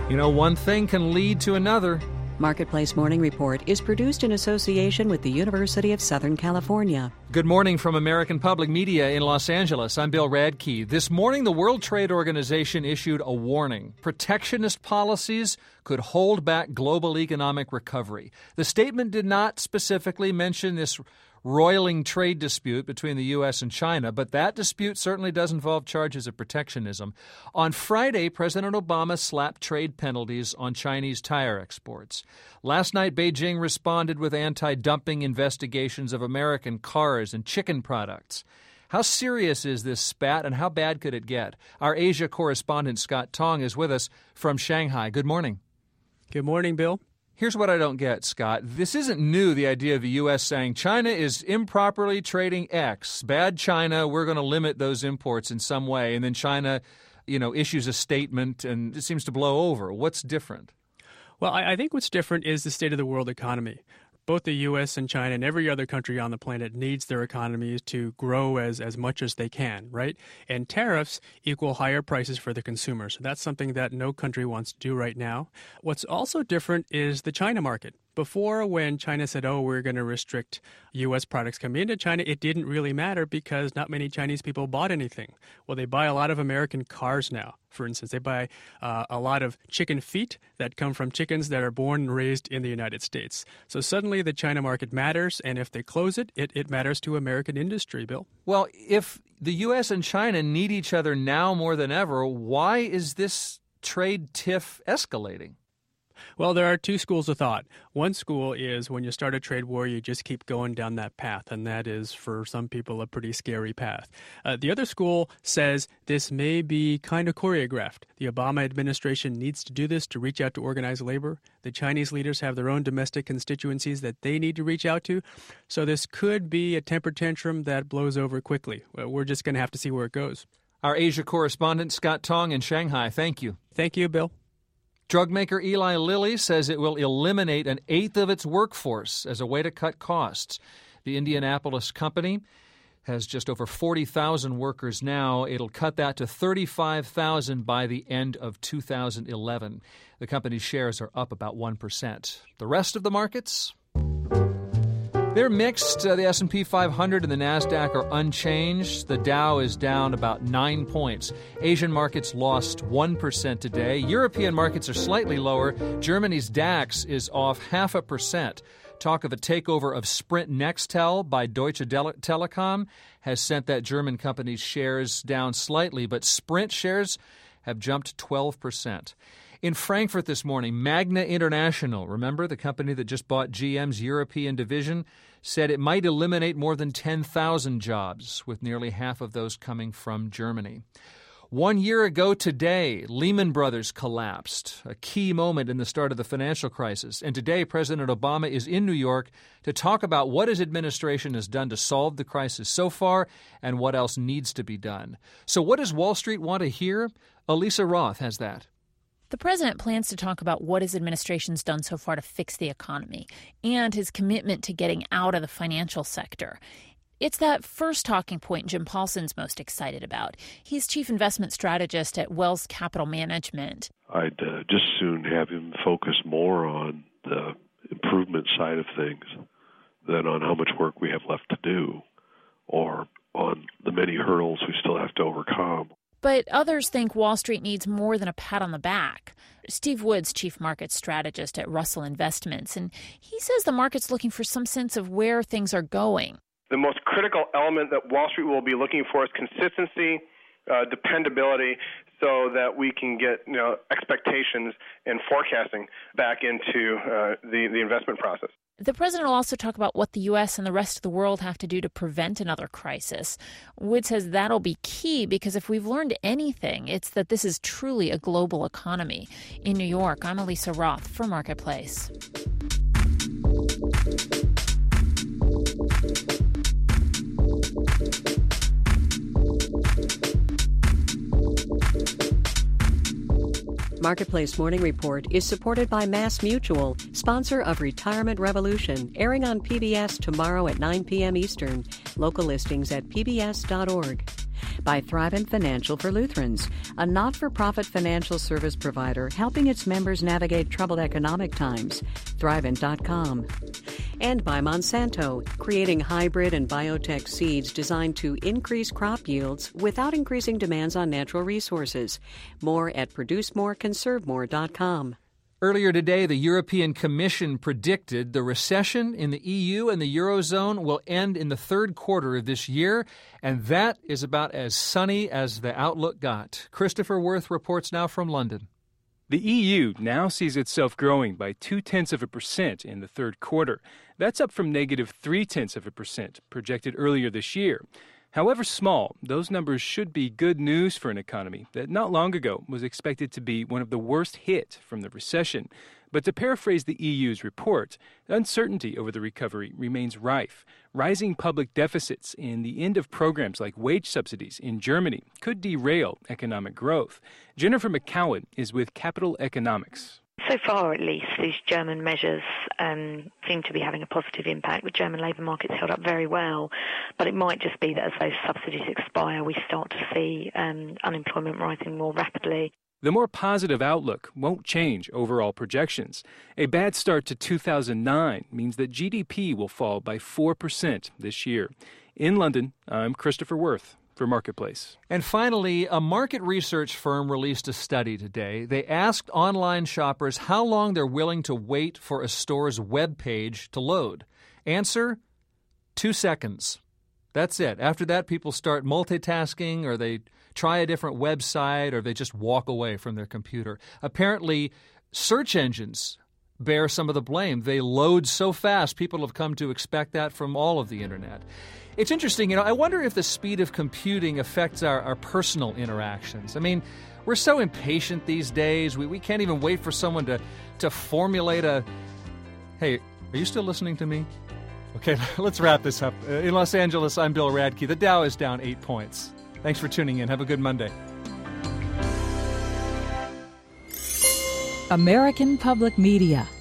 You know, one thing can lead to another. Marketplace Morning Report is produced in association with the University of Southern California. Good morning from American Public Media in Los Angeles. I'm Bill Radke. This morning, the World Trade Organization issued a warning. Protectionist policies could hold back global economic recovery. The statement did not specifically mention this roiling trade dispute between the U.S. and China, but that dispute certainly does involve charges of protectionism. On Friday, President Obama slapped trade penalties on Chinese tire exports. Last night, Beijing responded with anti-dumping investigations of American cars and chicken products. How serious is this spat, and how bad could it get? Our Asia correspondent Scott Tong is with us from Shanghai. Good morning. Good morning, Bill. Here's what I don't get, Scott. This isn't new, the idea of the U.S. saying China is improperly trading X. Bad China, we're going to limit those imports in some way. And then China, issues a statement and it seems to blow over. What's different? Well, I think what's different is the state of the world economy. Both the U.S. and China and every other country on the planet needs their economies to grow as much as they can, right? And tariffs equal higher prices for the consumer. So that's something that no country wants to do right now. What's also different is the China market. Before, when China said, we're going to restrict U.S. products coming into China, it didn't really matter because not many Chinese people bought anything. Well, they buy a lot of American cars now. For instance, they buy a lot of chicken feet that come from chickens that are born and raised in the United States. So suddenly the China market matters, and if they close it, it matters to American industry, Bill. Well, if the U.S. and China need each other now more than ever, why is this trade tiff escalating? Well, there are two schools of thought. One school is when you start a trade war, you just keep going down that path, and that is, for some people, a pretty scary path. The other school says this may be kind of choreographed. The Obama administration needs to do this to reach out to organized labor. The Chinese leaders have their own domestic constituencies that they need to reach out to. So this could be a temper tantrum that blows over quickly. We're just going to have to see where it goes. Our Asia correspondent, Scott Tong in Shanghai. Thank you. Thank you, Bill. Drug maker Eli Lilly says it will eliminate an eighth of its workforce as a way to cut costs. The Indianapolis company has just over 40,000 workers now. It'll cut that to 35,000 by the end of 2011. The company's shares are up about 1%. The rest of the markets? They're mixed. The S&P 500 and the NASDAQ are unchanged. The Dow is down about 9 points. Asian markets lost 1% today. European markets are slightly lower. Germany's DAX is off 0.5%. Talk of a takeover of Sprint Nextel by Deutsche Telekom has sent that German company's shares down slightly, but Sprint shares have jumped 12%. In Frankfurt this morning, Magna International, remember the company that just bought GM's European division, said it might eliminate more than 10,000 jobs, with nearly half of those coming from Germany. 1 year ago today, Lehman Brothers collapsed, a key moment in the start of the financial crisis. And today, President Obama is in New York to talk about what his administration has done to solve the crisis so far and what else needs to be done. So what does Wall Street want to hear? Elisa Roth has that. The president plans to talk about what his administration's done so far to fix the economy and his commitment to getting out of the financial sector. It's that first talking point Jim Paulson's most excited about. He's chief investment strategist at Wells Capital Management. I'd just soon have him focus more on the improvement side of things than on how much work we have left to do or on the many hurdles we still have to overcome. But others think Wall Street needs more than a pat on the back. Steve Wood's chief market strategist at Russell Investments, and he says the market's looking for some sense of where things are going. The most critical element that Wall Street will be looking for is consistency, dependability, so that we can get expectations and forecasting back into the investment process. The president will also talk about what the U.S. and the rest of the world have to do to prevent another crisis. Wood says that'll be key because if we've learned anything, it's that this is truly a global economy. In New York, I'm Elisa Roth for Marketplace. Marketplace Morning Report is supported by Mass Mutual, sponsor of Retirement Revolution, airing on PBS tomorrow at 9 p.m. Eastern. Local listings at pbs.org. by Thrivent Financial for Lutherans, a not-for-profit financial service provider helping its members navigate troubled economic times. Thrivent.com. And by Monsanto, creating hybrid and biotech seeds designed to increase crop yields without increasing demands on natural resources. More at ProduceMoreConserveMore.com. Earlier today, the European Commission predicted the recession in the EU and the Eurozone will end in the third quarter of this year, and that is about as sunny as the outlook got. Christopher Worth reports now from London. The EU now sees itself growing by 0.2% in the third quarter. That's up from negative 0.3% projected earlier this year. However small, those numbers should be good news for an economy that not long ago was expected to be one of the worst hit from the recession. But to paraphrase the EU's report, uncertainty over the recovery remains rife. Rising public deficits and the end of programs like wage subsidies in Germany could derail economic growth. Jennifer McCowan is with Capital Economics. So far, at least, these German measures seem to be having a positive impact. The German labour market's held up very well, but it might just be that as those subsidies expire, we start to see unemployment rising more rapidly. The more positive outlook won't change overall projections. A bad start to 2009 means that GDP will fall by 4% this year. In London, I'm Christopher Worth for Marketplace. And finally, a market research firm released a study today. They asked online shoppers how long they're willing to wait for a store's web page to load. Answer, 2 seconds. That's it. After that, people start multitasking, or they try a different website, or they just walk away from their computer. Apparently, search engines bear some of the blame. They load so fast. People have come to expect that from all of the internet. It's interesting, I wonder if the speed of computing affects our personal interactions. I mean, we're so impatient these days. We can't even wait for someone to formulate a... Hey, are you still listening to me? Okay, let's wrap this up. In Los Angeles, I'm Bill Radke. The Dow is down 8 points. Thanks for tuning in. Have a good Monday. American Public Media